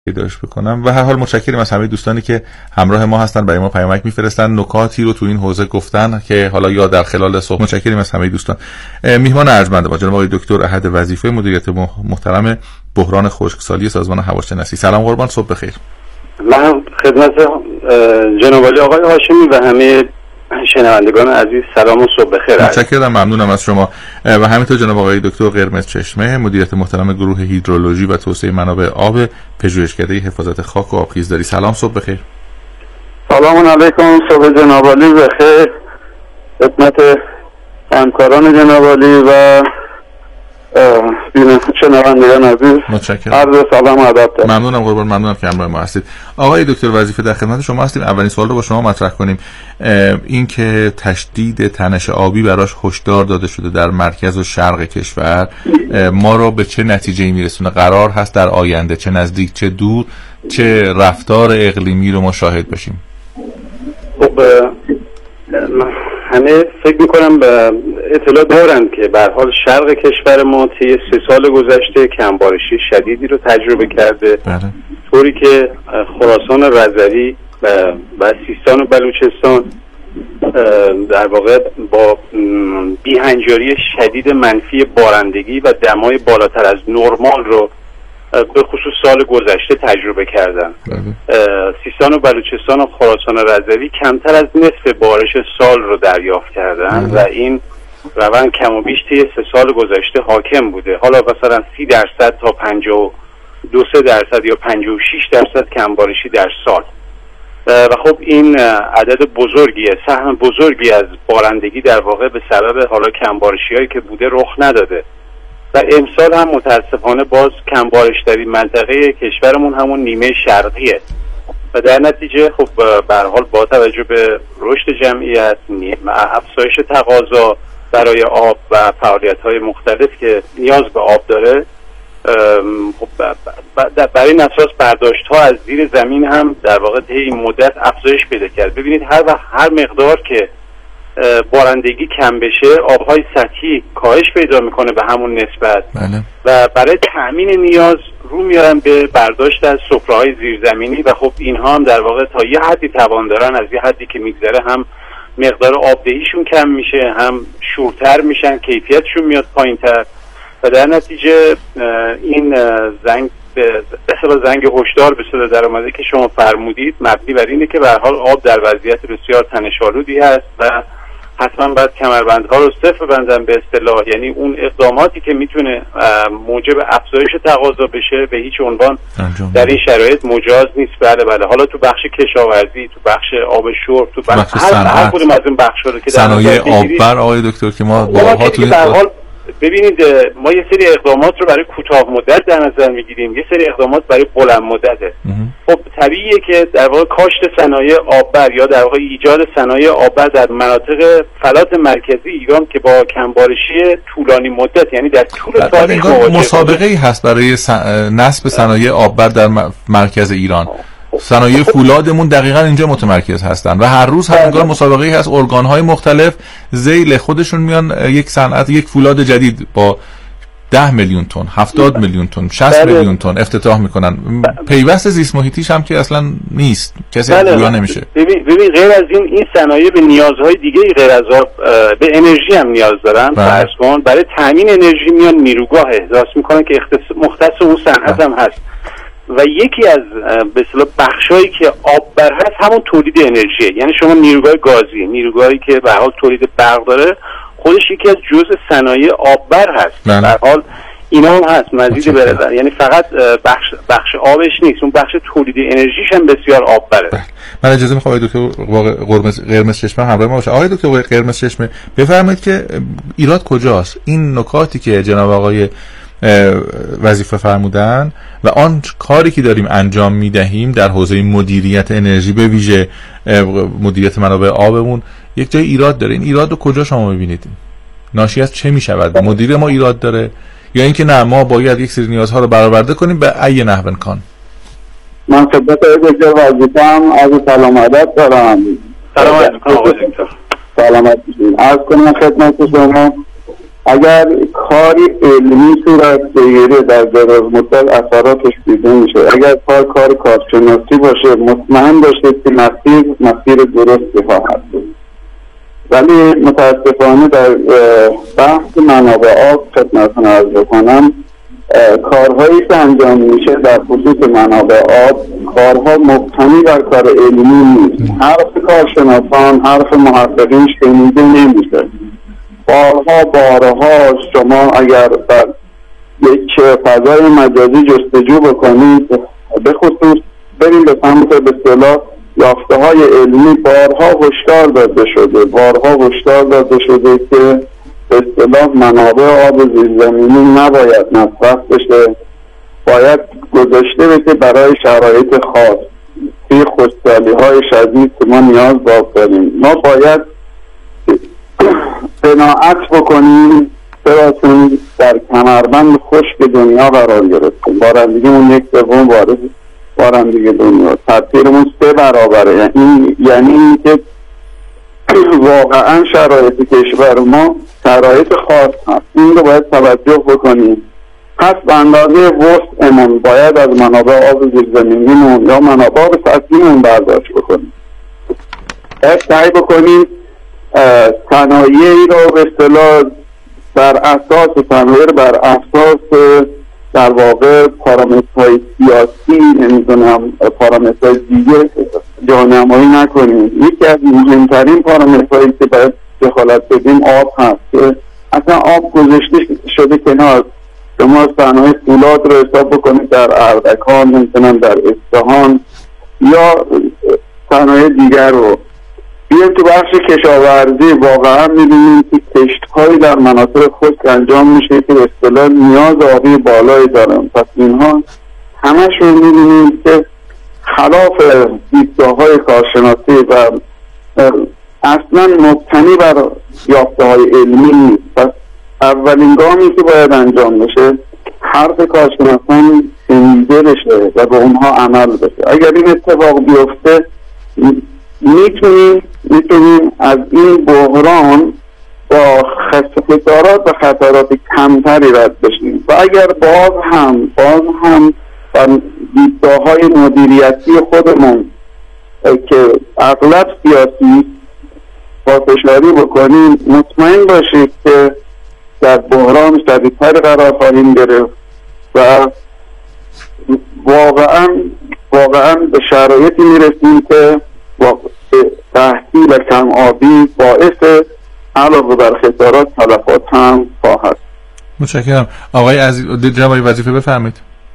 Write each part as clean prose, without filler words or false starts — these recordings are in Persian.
پیداش بکنم. و هر حال متشکرم از همه دوستانی که همراه ما هستن، برای ما پیامک میفرستن، نکاتی رو تو این حوزه گفتن که حالا یا در خلال صحبت. متشکرم از همه دوستان. میهمان ارجمند ما جناب آقای دکتر احد وظیفه، مدیریت محترم بحران خشکسالی سازمان هواشناسی. سلام قربان، صبح بخیر. من خدمت جناب آقای هاشمی و همه شنوندگان عزیز سلام و صبح بخیر. متشکرم، ممنونم از شما. و همینطور جناب آقای دکتر قرمز چشمه، مدیریت محترم گروه هیدرولوژی و توسعه منابع آب، پژوهشکده حفاظت خاک و آبخیزداری. سلام، صبح بخیر. سلام علیکم، صبح جناب عالی بخیر خدمت همکاران جناب عالی و شنوندگان عزیز. متشکرم. عرض سلام و ادب دارم. ممنونم قربان، ممنونم که همراه ما هستید. آقای دکتر وظیفه، در خدمت شما هستیم. اولین سوال رو با شما مطرح کنیم، این که تشدید تنش آبی براش هشدار داده شده در مرکز و شرق کشور، ما رو به چه نتیجه‌ای میرسونه؟ قرار هست در آینده چه نزدیک چه دور چه رفتار اقلیمی رو ما شاهد باشیم؟ خب همه فکر میکنم به اطلاع دارن که به هر حال شرق کشور ما طی 3 سال گذشته کمبارشی شدیدی رو تجربه کرده. طوری که خراسان رضوی و سیستان و بلوچستان در واقع با بیهنجاری شدید منفی بارندگی و دمای بالاتر از نرمال رو به خصوص سال گذشته تجربه کردن. سیستان و بلوچستان و خراسان رضوی کمتر از نصف بارش سال رو دریافت کردن و این روند کم و بیش طی 3 سال گذشته حاکم بوده. حالا مثلا 30% تا 52% یا 56% کمبارشی در سال. و خب این عدد بزرگیه، سهم بزرگی از بارندگی در واقع به سبب حالا کمبارشی هایی که بوده رخ نداده و امسال هم متاسفانه باز کمبارش‌ترین منطقه کشورمون همون نیمه شرقیه و در نتیجه خب به هر حال با توجه به رشد جمعیت، افزایش تقاضا برای آب و فعالیت‌های مختلف که نیاز به آب داره، خب برای این اساس برداشت‌ها از زیر زمین هم در واقع طی این مدت افزایش پیدا کرد. ببینید هر مقدار که بارندگی کم بشه، آبهای سطحی کاهش پیدا میکنه به همون نسبت. بله. و برای تأمین نیاز رو میارن به برداشت از سفره‌های زیرزمینی و خب اینها هم در واقع تا یه حدی توان دارن، از یه حدی که میگذره هم مقدار آبدهیشون کم میشه، هم شورتر میشن، کیفیتشون میاد پایینتر و در نتیجه این زنگ هشدار به صدا در اومده که شما فرمودید مبنی بر اینه که به هر حال آب در وضعیت بسیار تنش‌آلودی هست و حتما باید کمربندها رو صفر بندن به اصطلاح، یعنی اون اقداماتی که میتونه موجب افزایش تقاضا بشه به هیچ عنوان در این شرایط مجاز نیست. بله حالا تو بخش کشاورزی، تو بخش آب شرب، تو بخش هر کدوم از این بخشا رو که صنایع آببر آقای دکتر که ما بارها تو ببینید ما یه سری اقدامات رو برای کوتاه مدت در نظر میگیریم، یه سری اقدامات برای بلند مدته. خب طبیعیه که در واقع کاشت صنایع آببر یا در واقع ایجاد صنایع آببر در مناطق فلات مرکزی ایران که با کمبارشی طولانی مدت، یعنی در طول تاریخ مسابقه‌ای هست برای نصب صنایع آببر در مرکز ایران. صنایع فولادمون دقیقاً اینجا متمرکز هستن و هر روز هر انگار مسابقه‌ای هست، ارگان‌های مختلف ذیل خودشون میان یک صنعت، یک فولاد جدید با 10 میلیون تن، 70 میلیون تن، 60 میلیون تن افتتاح میکنن. پیوست زیست محیطیش هم که اصلا نیست، کسی گویا نمیشه. ببین غیر از این صنایع به نیازهای دیگه غیر از آب به انرژی هم نیاز دارن. فرض کن برای تامین انرژی میان نیروگاه احداث میکنن که مختص اون صنعت هم هست و یکی از به اصطلاح بخشایی که آببر هست همون تولید انرژیه. یعنی شما نیروگاه گازی، نیروگاهی که به حال تولید برق داره، خودش یکی از جزء صنایع آببر هست. به هر حال اینا هم هست مزید برادر، یعنی فقط بخش آبش نیست، اون بخش تولید انرژیش هم بسیار آببره. من اجازه میخوام آقای دکتر قرمز چشمه همراه ما باشه. آقای دکتر قرمز چشمه بفرمایید که ایراد کجاست؟ این نکاتی که جناب آقای وظیفه فرمودن و آن کاری که داریم انجام میدهیم در حوزه مدیریت انرژی، به ویژه مدیریت منابع آبمون، یک جای ایراد داره. این ایراد رو کجا شما میبینید؟ ناشی از چه میشود؟ مدیر ما ایراد داره یا اینکه نه ما باید یک سری نیازها رو برآورده کنیم به ای نحو کان؟ من خدمت دکتر وظیفه هم از سلام ادب دارم. سلام علیکم آقای دکتر. سلامت باشید. عرض کنم خدمت شما اگر کاری علمی صورت بگیره در دراز مدت اثراتش دیده میشه. اگر کار کارشناسی باشه مطمئن باشید که مسیر درستی خواهد بود. ولی متاسفانه در بحث منابع آب خدمتتون عرض بکنم کارهایی که انجام میشه در خصوص منابع آب کارها مبتنی بر کار علمی نیست. حرف کارشناسان، حرف محققین شنیده نمیشه. بارها شما اگر در یک فضای مجازی جستجو بکنید، به خصوص بریم به سمت به اصطلاح یافته‌های علمی، بارها هشدار داده شده که به اصطلاح منابع آب زیرزمینی نباید مصرف بشه، باید گذاشته بشه برای شرایط خاص، توی خشکسالی‌های شدید که ما نیاز داریم. ما باید قناعت بکنیم چون در کمربند خشک دنیا قرار گرفتیم. بارندگیمون 1/3 بارندگی دنیا، تاثیرمون 3 برابره. یعنی اینکه واقعا شرایط کشور ما شرایط خاص هست، این رو باید توجه بکنیم. پس به اندازه وسعمون باید از منابع آب زیرزمینیمون یا منابع آب سطحیمون برداشت بکنیم. باید سعی بکنیم صنایعی رو به اصطلاح بر اساس در واقع پارامترهای سیاسی، نمیدونم پارامترهای دیگه جانمایی نکنیم. یکی از مهمترین پارامترهایی که باید دخالت بدیم آب هست که اصلا آب گذاشته شده کنار. شما صنایع فولاد رو حساب بکنید در اردکان، نمیدونم در اصفهان یا صنایع دیگر رو. بیایم تو بخش کشاورزی، واقعا می‌بینیم که کشت‌هایی در مناطق خشک انجام میشه که به اصطلاح نیاز آبی بالایی دارن. پس اینها همشون می‌بینیم که خلاف دیدگاه‌های کارشناسی و اصلا مبتنی بر یافته‌های علمی نیست. پس اولین گامی که باید انجام بشه حرف کارشناسان شنیده بشه و به اونها عمل بشه. اگر این اتفاق بیفته میتونیم از این بحران با خسارات و خطرات کمتری رد بشیم. و اگر باز هم با دیدگاه‌های مدیریتی خودمون که اغلب سیاسی پافشاری بکنیم، مطمئن باشید که در بحران شدیدتری قرار خواهیم گرفت و واقعا به شرایطی میرسیم که تحصیل کم آبی باعث علاوه بر خسارات تلفات هم خواهد. متشکرم. آقای عزیز جناب وظیفه بفرمایید.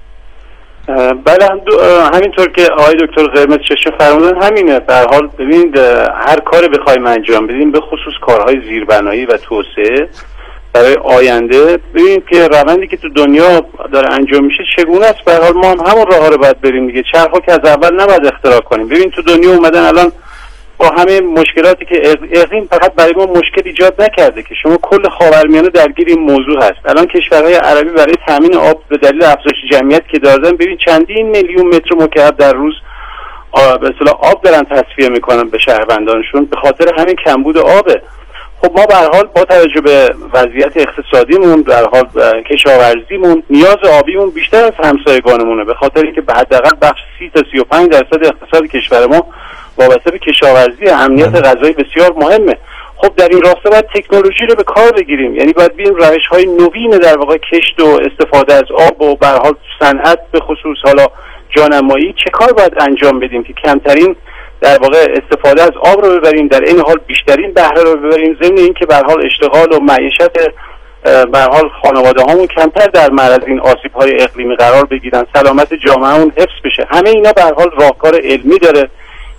بله، همینطور که آقای دکتر قرمز چشم فرمودن همینه. به هر حال ببینید هر کاری بخوایم انجام بدیم، به خصوص کارهای زیربنایی و توسعه برای آینده، ببینید که روندی که تو دنیا داره انجام میشه چگونه است. به هر حال ما هم همون راهها رو باید بریم دیگه. چرخو که از اول نباید اختراع کنیم. ببین تو دنیا اومدن الان با همه مشکلاتی که اقلیم فقط برای ما مشکل ایجاد نکرده که شما کل خاورمیانه درگیر این موضوع هست. الان کشورهای عربی برای تامین آب به دلیل افزایش جمعیت که دارن، ببین چندین میلیون متر مکعب در روز به اصطلاح آب دارن تصفیه میکنن به شهروندانشون به خاطر همین کمبود آبه. خب ما به هر حال با توجه به وضعیت اقتصادیمون، در حال کشاورزیمون، نیاز آبیمون بیشتر از همسایگانمونه، به خاطر اینکه حداقل بخش 30 تا 35% اقتصاد کشور ما وابسته به کشاورزی، امنیت غذایی بسیار مهمه. خب در این راستا باید تکنولوژی رو به کار بگیریم، یعنی باید ببینیم روش‌های نوین در واقع کشت و استفاده از آب و به هر حال صنعت به خصوص حالا جانمایی چه کار باید انجام بدیم که کمترین در واقع استفاده از آب رو ببریم، در این حال بیشترین بهره رو ببریم، ضمن اینکه به هر حال اشتغال و معیشت به هر حال خانواده‌هامون کمتر در معرض این آسیب‌های اقلیمی قرار بگیرن، سلامت جامعهمون حفظ بشه. همه اینا به هر حال راهکار علمی داره.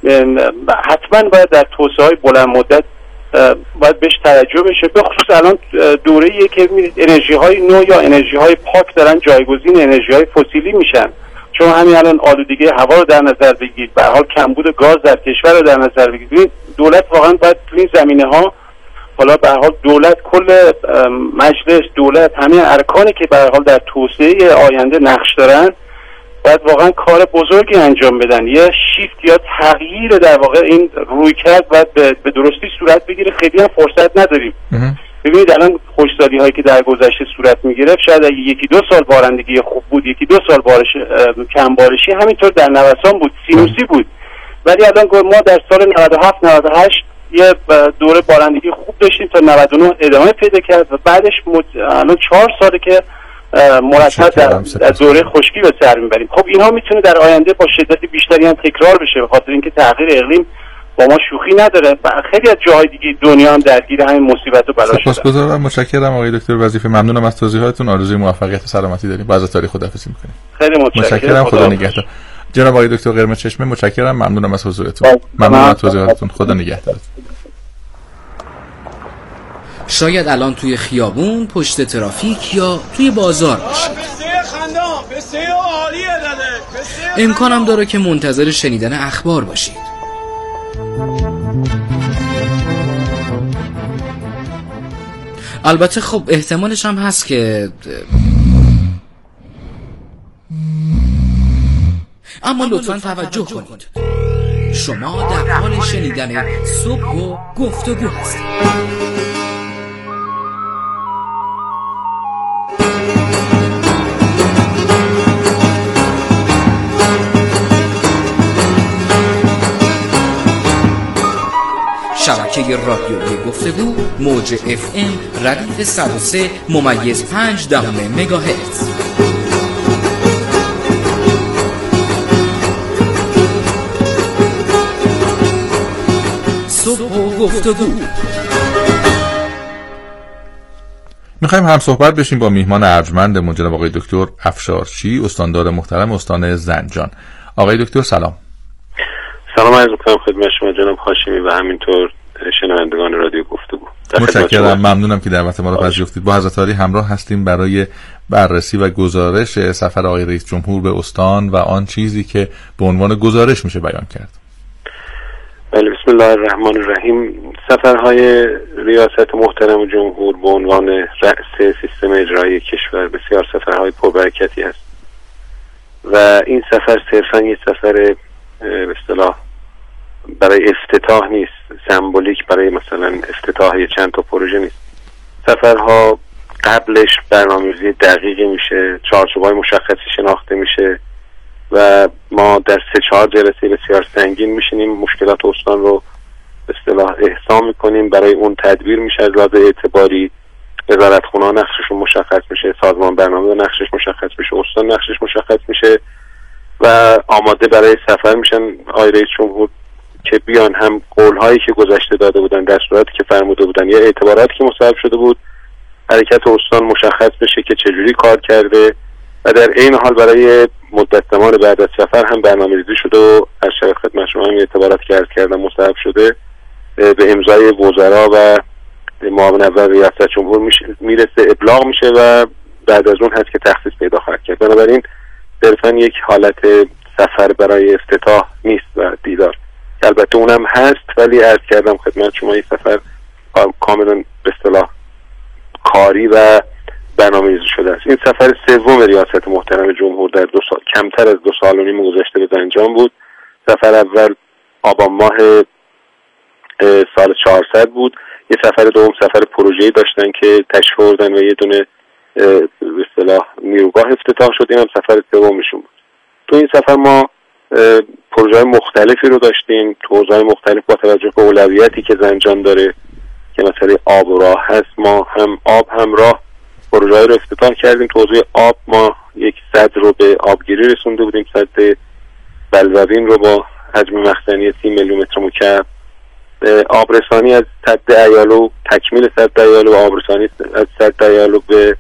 حتما باید در توسعه‌های بلند مدت باید بهش توجه بشه. به خصوص الان دوره‌ایه که انرژی‌های نو یا انرژی‌های پاک دارن جایگزین انرژی‌های فسیلی میشن. چون همین الان آلودگی هوا رو در نظر بگیرید، به هر حال کمبود گاز در کشور رو در نظر بگیرید. دولت واقعا باید تو این زمینه‌ها، حالا به هر حال دولت، کل مجلس، دولت، همه ارکانی که به هر حال در توسعه آینده نقش دارن، باید واقعا کار بزرگی انجام بدن. یه شیفت یا تغییر در واقع این رویکرد باید به درستی صورت بگیره. خیلی هم فرصت نداریم. ببینید الان خشکسالی هایی که در گذشته صورت میگرفت شاید اگه 1-2 سال بارندگی خوب بود، 1-2 سال بارش کم بارشی همینطور در نوسان بود، سینوسی بود. ولی الان ما در سال 97-98 یه دوره بارندگی خوب داشتیم تا 99 ادامه پیدا کرد و بعدش الان 4 ساله که مرتب در دوره خشکی به سر میبریم. خب اینها میتونه در آینده با شدت بیشتری هم تکرار بشه، به خاطر اینکه تغییر اقلیم با ما شوخی نداره و خیلی از جاهای دیگه دنیا هم درگیر همین مصیبت و بلا شده. سپاسگزارم، متشکرم آقای دکتر وظیفه، ممنونم از توضیحاتتون. آرزوی موفقیت و سلامتی داریم. باز تاریخ خداحافظی می‌کنیم. خیلی متشکرم. خدا نگهدار. جناب آقای دکتر قرمز چشمه متشکرم، ممنونم از حضورتون. ممنونم از توضیحاتتون. خدا نگهدارتون. شاید الان توی خیابون، پشت ترافیک یا توی بازار باشید. امکانم داره که منتظر شنیدن اخبار باشید. البته خب احتمالش هم هست که اما لطفاً توجه کنید، شما در حال شنیدن صبح و گفتگو هستید. شبکه رادیویی گفتگو موج FM ردیف 103.5 مگاهرتز. صبح و گفتگو. میخوایم هم صحبت بشیم با میهمان ارجمندمون جناب آقای دکتر افشارچی، استاندار محترم استان زنجان. آقای دکتر سلام. سلام عرض می‌کنم خدمت شما جناب هاشمی و همینطور شنوندگان رادیو گفتگو. متشکرم، ممنونم که دعوت ما رو پذیرفتید. با حضرت عالی همراه هستیم برای بررسی و گزارش سفر آقای رئیس جمهور به استان و آن چیزی که به عنوان گزارش میشه بیان کرد. بله، بسم الله الرحمن الرحیم. سفرهای ریاست محترم جمهور به عنوان رأس سیستم اجرایی کشور بسیار سفرهای پربرکتی است و این سفر صرفاً یک سفر به اصطلاح برای افتتاح نیست، سمبولیک برای مثلا افتتاح چند تا پروژه نیست. سفرها قبلش برنامه‌ریزی دقیقی میشه، چارچوب‌های مشخصی شناخته میشه و ما در 3-4 جلسه بسیار سنگین میشینیم، مشکلات استان رو به اصطلاح احسا میکنیم، برای اون تدبیر میشه از لحاظ اعتباری، وزارتخونه‌ها نقششون مشخص میشه، سازمان برنامه نقشش مشخص میشه، استان نقشش مشخص میشه و آماده برای سفر میشن آقای رئیس جمهور که بیان هم قولهایی که گذشته داده بودن، دستوراتی که فرموده بودن یا اعتباراتی که مصوب شده بود، حرکت استان مشخص بشه که چجوری کار کرده و در این حال برای مدت زمان بعد از سفر هم برنامه‌ریزی شده و از شب خدمت شما هم اعتباراتی که عرض کردم مصوب شده به امضای وزرا و معاون اول ریاست جمهور میرسه، ابلاغ میشه و بعد از اون هست که تخصیص پیدا خواهد کرد. بنابراین صرفاً یک حالت سفر برای افتتاح نیست و دیدار، البته اونم هست، ولی عرض کردم خدمت شما یک سفر کاملا به اصطلاح کاری و برنامه‌ریزی شده است. این سفر سوم ریاست محترم جمهور در 2 سال، کمتر از 2 سال و نیم گذشته به زنجان بود. سفر اول آبان ماه سال 400 بود. یه سفر دوم سفر پروژه‌ای داشتن که تشریف آوردن و یه دونه به اصطلاح نیروگاه افتتاح شد. اینم سفر سومشون بود. تو این سفر ما پروژه‌های مختلفی رو داشتیم، تو حوزه‌های مختلف با توجه به اولویتی که زنجان داره که مثلا آب و راه هست، ما هم آب هم راه پروژه‌ای رو افتتاح کردیم. تو حوزه آب ما یک سد رو به آبگیری رسونده بودیم، سد بلوین رو با حجم مخزنی 30 میلیون متر مکعب. آبرسانی از سد ایالو، تکمیل سد ایالو و آبرسانی از سد ایالو به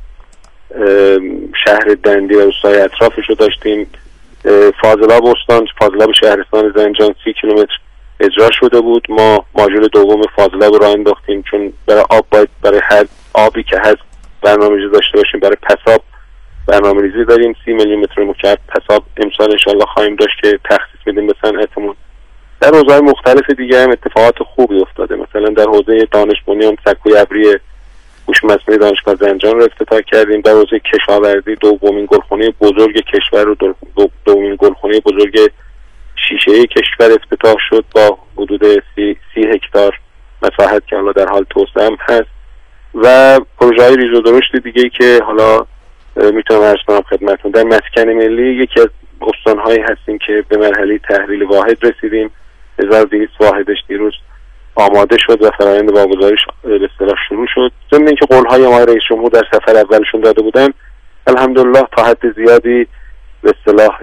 شهر دندی و روستای اطرافش رو داشتیم. فاضلاب استان، فاضلاب شهرستان زنجان 30 کیلومتر اجرا شده بود. ما ماژول دوم فاضلاب رو انداختیم چون برای آب باید برای هر آبی که هست برنامه‌ریزی داشته باشیم. برای پساب برنامه‌ریزی داریم، 30 میلیون متر مکعب پساب امسال انشالله خواهیم داشت که تخصیص میدیم به صنعتمون. در حوزه‌های مختلف دیگه هم اتفاقات خوبی افتاده. مثلا در حوزه دانش بنیان سکوی ابری هوش مصنوعی دانشگاه زنجان رو افتتاح کردیم. در حوزه کشاورزی دومین گلخونه بزرگ کشور رو دومین گلخونه بزرگ شیشه‌ای کشور افتتاح شد با حدود 30 هکتار مساحت که حالا در حال توسعه هم هست و پروژه‌های ریز و درشت دیگه‌ای که حالا میتونم عرض کنم خدمتتون. در مسکن ملی یکی از استان‌هایی هستیم که به مرحله تحویل واحد رسیدیم. 1200 واحدش دیروز آماده شد و فرآیند واگذاریش به اصطلاح شروع شد. ضمن اینکه قول‌های آقای رئیس جمهور در سفر اولشون داده بودن، الحمدلله تا حد زیادی به اصطلاح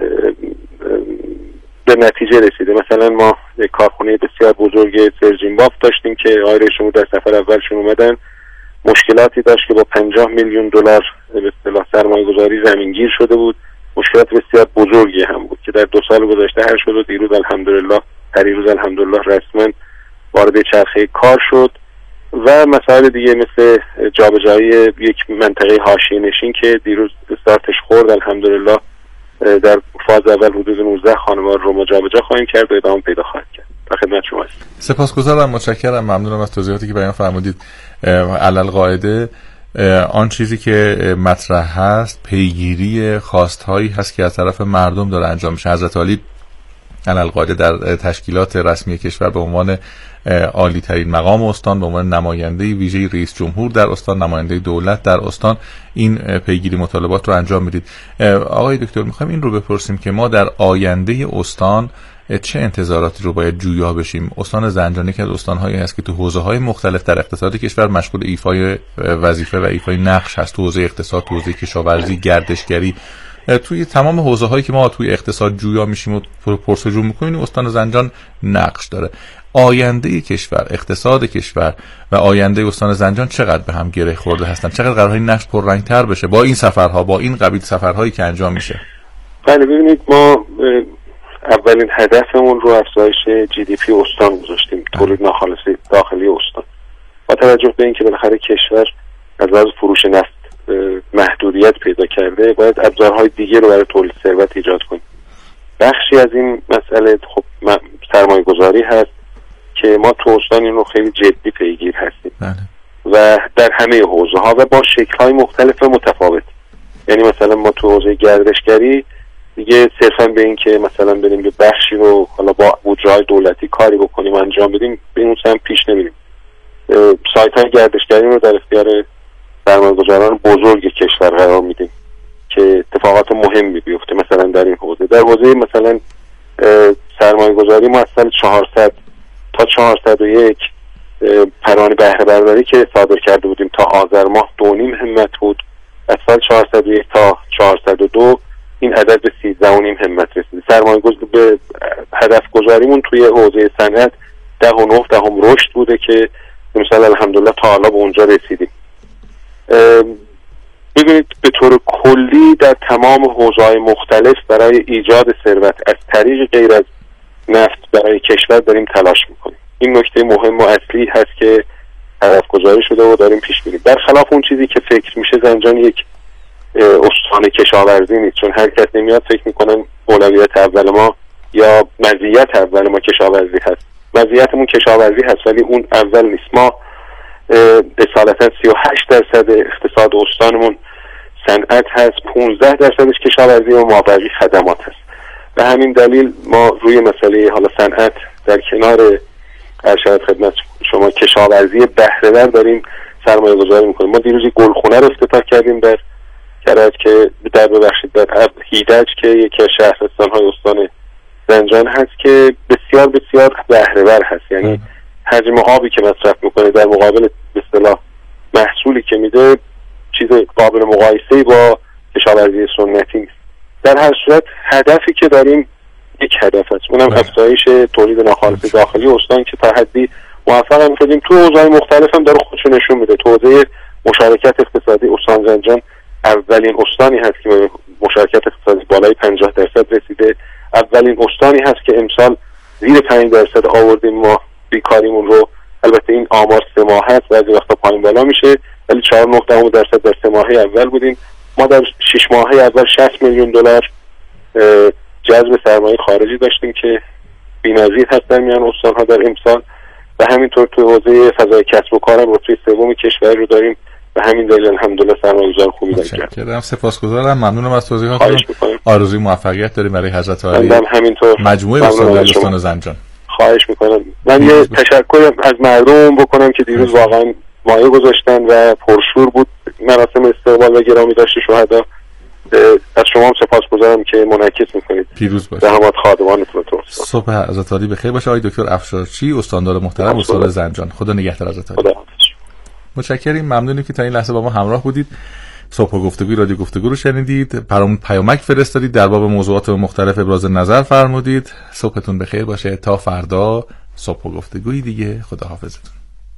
به نتیجه رسیده. مثلا ما یک کارخانه بسیار بزرگ سرجین بافت داشتیم که آقای رئیس جمهور در سفر اولشون اومدن، مشکلاتی داشت که با 50 میلیون دلار به اصطلاح سرمایه‌گذاری زمینگیر شده بود. مشکلات بسیار بزرگی هم بود که در 2 سال گذشته حل شد و دیروز الحمدلله پریروز الحمدلله رسما وارد چرخه کار شد. و مسائل دیگه مثل جابجایی یک منطقه حاشیه‌نشین که دیروز استارتش خورد، الحمدلله در فاز اول حدود 19 خانوار رو ما جابجا خواهیم کرد و ادامه پیدا خواهد کرد. در خدمت شما هستم. سپاسگزارم، متشکرم، ممنونم از توضیحاتی که بیان فرمودید. علل قاعده آن چیزی که مطرح هست پیگیری خواستهایی هست که از طرف مردم داره انجام میشه. حضرت علی علل قاعده در تشکیلات رسمی کشور به عنوان عالی ترین مقام استان، به عنوان نماینده ویژه رئیس جمهور در استان، نماینده دولت در استان، این پیگیری مطالبات رو انجام میدید. آقای دکتر، میخوایم این رو بپرسیم که ما در آینده استان چه انتظاراتی رو باید جویا بشیم؟ استان زنجان که از استان‌هایی هست که تو حوزه‌های مختلف در اقتصاد کشور مشغول ایفای وظیفه و ایفای نقش هست. تو حوزه اقتصاد، تو حوزه کشاورزی، گردشگری، توی تمام حوزه‌هایی که ما توی اقتصاد جویا میشیم و پرسجو می‌کنیم، استان زنجان نقش داره. آینده کشور، اقتصاد کشور و آینده استان زنجان چقدر به هم گره خورده هستن؟ چقدر قراره این نقش پررنگ‌تر بشه با این سفرها، با این قبیل سفرهایی که انجام میشه؟ بله، ببینید ما اولین هدفمون رو افزایش GDP استان گذاشتیم، تولید ناخالص داخلی استان. با توجه به اینکه بالاخره کشور از لحاظ فروش نفت محدودیت پیدا کرده، باید ابزارهای دیگه رو برای تولید ثروت ایجاد کنیم. بخشی از این مسئله خب سرمایه گذاری هست که ما تو استان این رو خیلی جدی پیگیر هستیم و در همه حوزه ها و با شکل های مختلف و متفاوت. یعنی مثلا ما تو حوزه گردشگری دیگه صرفا به این که مثلا بریم به بخشی رو حالا با بودجه‌های دولتی کاری بکنیم انجام بدیم به این سمت پیش نمیریم. سایت‌های گردشگری رو در اختیار سرمایه‌گذاران بزرگ کشور قرار میدیم که اتفاقات مهمی بیفته. مثلا در این حوزه، در حوزه مثلا سرمایه‌گذاری ما از سال 400 تا 401 پروانه بهره برداری که صادر کرده بودیم تا آذر ماه 2.5 همت بود. از سال 401 تا 402 این عدد به 13.5 همت رسید. سرمایه‌گذاری به هدف گذاریمون توی حوزه صنعت 10.9 رشد بوده که مثلا الحمدلله تا حالا به اونجا رسیدیم. ببینید به طور کلی در تمام حوزه‌های مختلف برای ایجاد ثروت از طریق غیر از نفت برای کشور داریم تلاش میکنیم. این نکته مهم و اصلی هست که هدف گذاری شده و داریم پیش میریم. برخلاف اون چیزی که فکر میشه زنجان یک استان کشاورزی نیست، چون هر کس نمیاد فکر میکنن اولویت اول ما یا مزیت اول ما کشاورزی هست. مزیتمون کشاورزی هست ولی اون اول نیست. ما اصالتا 38% اقتصاد استانمون صنعت هست، 15% کشاورزی و مابقی خدمات هست. به همین دلیل ما روی مسئله حالا صنعت در کنار ارشد خدمت شما کشاورزی بهره ور داریم سرمایه گذاری میکنیم. ما دیروز گلخونه رو افتتاح کردیم در کرج که در هیدج که یکی از شهرستان‌های استان زنجان هست که بسیار بسیار بهره ور هست. یعنی حجم آبی که مصرف میکنه در مقابل به اصطلاح محصولی که میده چیز قابل مقایسه‌ای با کشاورزی سنتی نیست. در هر صورت هدفی که داریم یک هدف است، اونم افزایش تولید ناخالص داخلی استان که تا حدی موفق شدیم. تو حوزه‌های مختلف هم داره خودشو نشون میده. تو حوزه مشارکت اقتصادی استان زنجان اولین استانی هست که به مشارکت اقتصادی بالای 50% رسیده. اولین استانی هست که امسال زیر 5% آوردیم ما بیکاریمون رو. البته این آمار 3 ماه هست، بعضی وقتا پایین بالا میشه، ولی 4.9% در 3 ماهه اول بودیم. ما در 6 ماهه اول 60 میلیون دلار جذب سرمایه خارجی داشتیم که بی‌نظیر هست در میان استان‌ها در امسال و همینطور تو حوزه فضای کسب و کارم رتبه 3 کشور رو داریم و همین دلیل الحمدلله سرمایه‌گذار خوبی داریم. سپاسگزارم، ممنونم از توضیحاتتون. آرزوی موفقیت داریم برای حضرت عالی همینطور مجموعه استان زنجان. خواهش میکنم. من یه تشکر از مردم بکنم که دیروز واقعا مایه گذاشتن و پرشور بود مراسم استقبال و گرامی داشت شهدا. از شما هم سپاسگزارم که منعکس میکنید. پیروز باشید. زحمات خادمانتون رو. صبح حضرت عالی بخیر باشه. آقای دکتر افشارچی، استاندار محترم استان زنجان. خدا نگهدار حضرت عالی. متشکریم، ممنونیم که تا این لحظه با ما همراه بودید. صبح گفتگوی رادیو گفتگو رو شنیدید. پیامک فرستادید، در باب موضوعات مختلف ابراز نظر فرمودید. صبحتون بخیر باشه. تا فردا صبح گفتگوی دیگه. خدا حافظتون.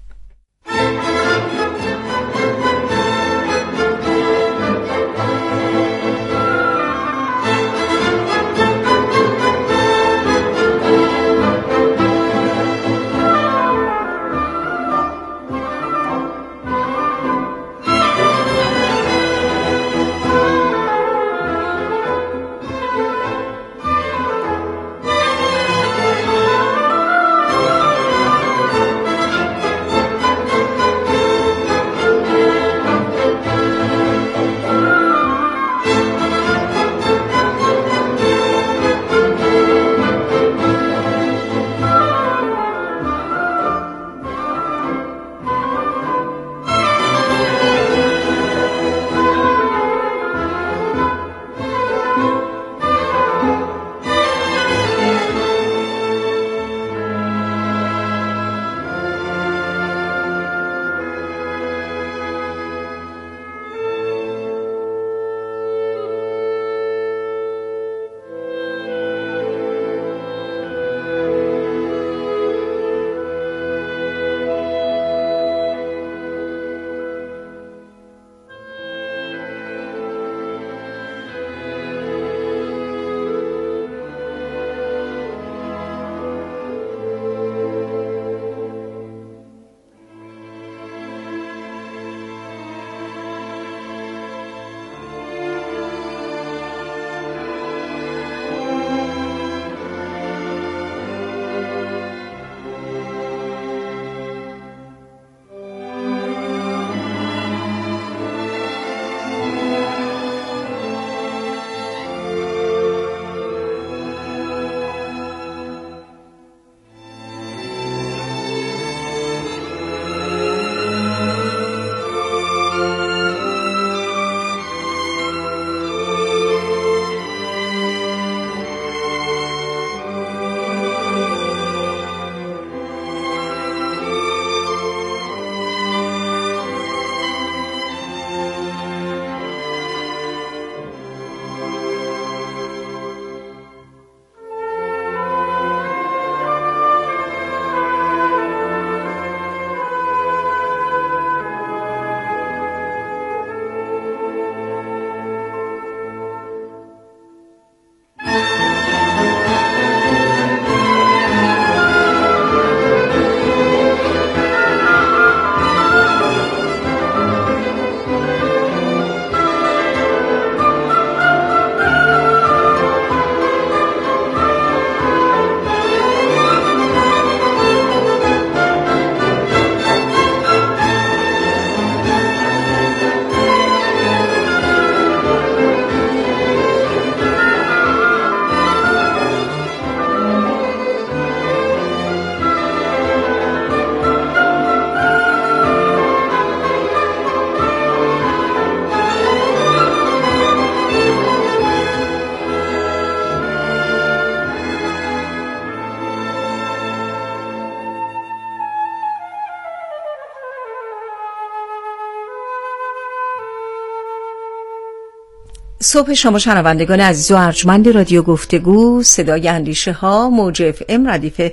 صبح شما شنوندگان عزیز و ارجمند رادیو گفتگو، صدای اندیشه ها، موج اف ام ردیف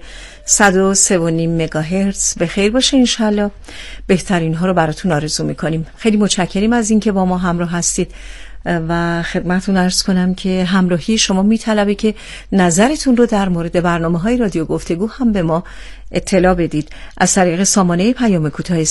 103.5 مگاهرتز به خیر باشه. انشالله بهترین ها رو براتون آرزو میکنیم. خیلی متشکریم از اینکه با ما همراه هستید و خدمتتون عرض کنم که همراهی شما میطلبه که نظرتون رو در مورد برنامه‌های رادیو گفتگو هم به ما اطلاع بدید. از طریق سامانه پیام کوتاه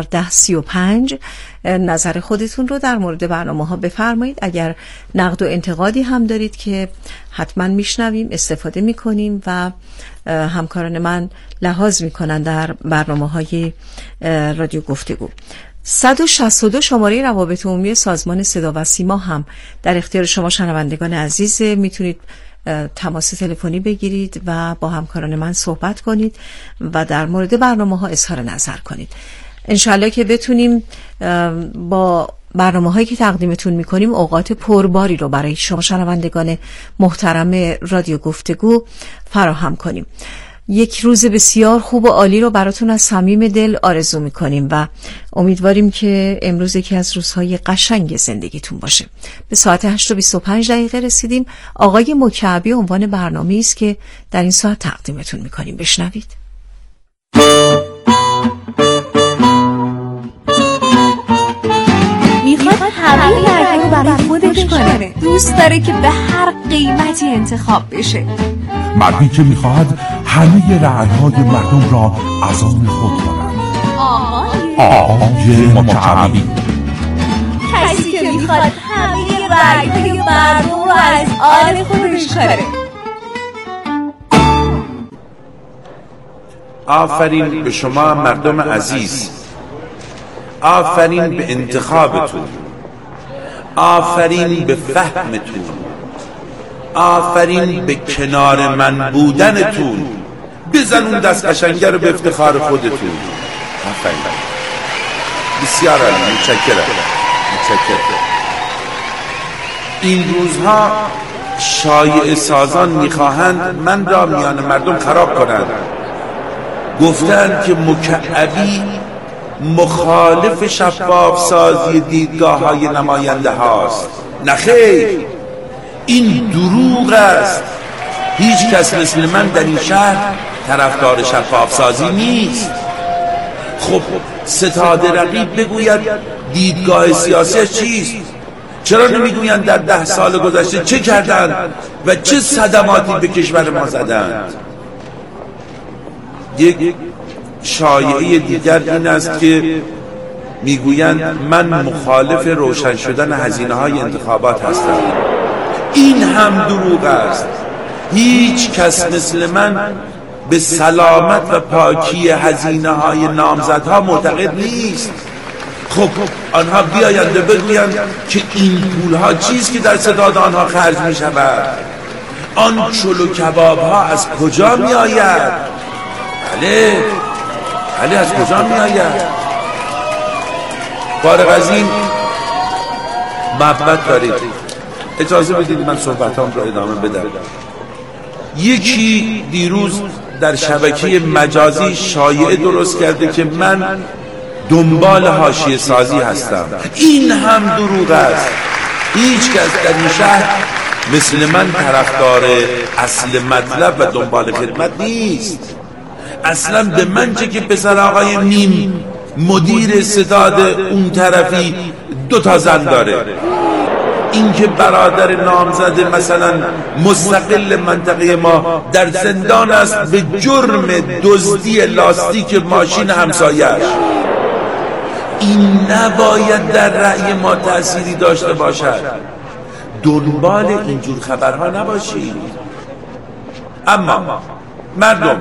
301035 نظر خودتون رو در مورد برنامه‌ها بفرمایید. اگر نقد و انتقادی هم دارید که حتما میشنویم، استفاده میکنیم و همکاران من لحاظ میکنن در برنامه‌های رادیو گفتگو. 162 شماره روابط عمومی سازمان صدا و سیما هم در اختیار شما شنوندگان عزیز. میتونید تماس تلفنی بگیرید و با همکاران من صحبت کنید و در مورد برنامه‌ها اظهار نظر کنید. انشالله که بتونیم با برنامه هایی که تقدیمتون میکنیم اوقات پرباری رو برای شما شنوندگان محترم رادیو گفتگو فراهم کنیم. یک روز بسیار خوب و عالی رو براتون از صمیم دل آرزو میکنیم و امیدواریم که امروز یکی از روزهای قشنگ زندگیتون باشه. به ساعت 8:25 رسیدیم. آقای مکعبی عنوان برنامه‌ای است که در این ساعت تقدیمتون میکنیم. بشنوید. میخواد همه رنگ‌ها رو برای خودش کنه. دوست داره که به هر قیمتی انتخاب بشه. مردی که میخواهد همه رأی‌های مردم را از آن خود کنند. آقای مکعبی. کسی که میخواد همه رأی‌های مردم را از آن خودش کنه. آفرین به شما مردم عزیز، آفرین به انتخابتون، آفرین به فهمتون، آفرین به کنار من بودنتون. بزنون دست قشنگه رو به افتخار خودتون. آفرین. بسیار عالی. متشکرم. این روزها شایعه سازان میخواهند من را میان مردم خراب کنند. گفتند که مکعبی مخالف شفاف سازی دیدگاه های نماینده هاست. نخیر، این دروغ است. هیچ کس مثل من در این شهر طرفدار شفاف سازی نیست. خب ستاد رقیب بگوید دیدگاه سیاسی چیست؟ چرا نمیگویند در 10 سال گذشته چه کردند و چه صدماتی به کشور ما زدند؟ یک شایعه دیگر این است که میگویند من مخالف روشن شدن هزینه‌های انتخابات هستم. این هم دروغ است. هیچ کس مثل من به سلامت و پاکی هزینه‌های نامزدها معتقد نیست. خب آنها بیایند و بگویند که این پولها چیست که در ستاد آنها خرج می شود؟ آن چلو کباب ها از کجا می آید؟ بله از کجا می آید؟ فارغ از این محبت دارید، اجازه بدید من صحبتام را ادامه بدم. یکی دیروز در شبکه مجازی شایعه درست کرده که من دنبال حاشیه سازی هستم. این هم دروغ است. هیچ کس در این شهر مثل من طرفدار اصل مطلب و دنبال خدمت نیست. اصلا به من چه که پسر آقای میم مدیر ستاد اون طرفی 2 زن داره. این که برادر نامزد مثلا مستقل منطقه ما در زندان است به جرم دزدی لاستیک ماشین همسایه‌اش. این نباید در رأی ما تأثیری داشته باشد. دنبال اینجور خبرها نباشید. اما مردم،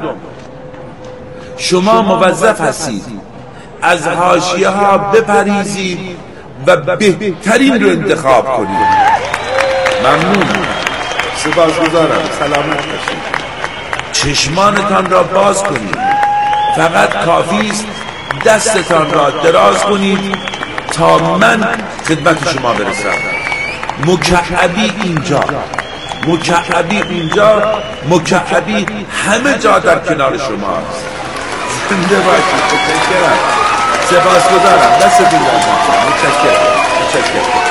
شما موظف هستید از حاشیه ها بپریزید و بهترین رو انتخاب کنید. ممنون، سپاسگزارم. سلامت باشید. چشمانتان را باز کنید. فقط کافی است دستتان را دراز کنید تا من خدمت شما برسم. مکعبی اینجا، مکعبی اینجا، مکعبی همه جا در کنار شماست. زنده باشید. متشکرم. سپاسگزارم. دستتون درد نکنه. متشکرم.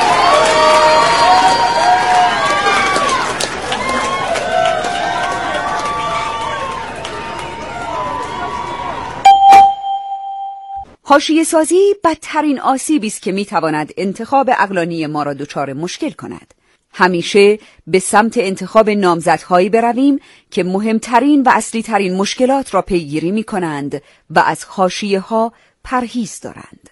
حاشیه سازی بدترین آسیبی است که میتواند انتخاب عقلانی ما را دچار مشکل کند. همیشه به سمت انتخاب نامزدهایی برویم که مهمترین و اصلی ترین مشکلات را پیگیری می کنند و از حاشیه ها پرهیز دارند.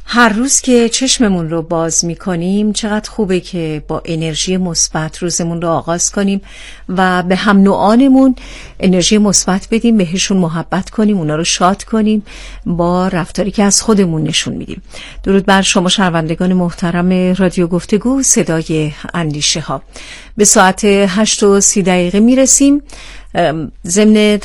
هر روز که چشممون رو باز میکنیم چقدر خوبه که با انرژی مثبت روزمون رو آغاز کنیم و به هم نوعانمون انرژی مثبت بدیم، بهشون محبت کنیم، اونا رو شاد کنیم با رفتاری که از خودمون نشون میدیم. درود بر شما شنوندگان محترم رادیو گفتگو صدای اندیشه ها. به ساعت 8:30 میرسیم. ضمن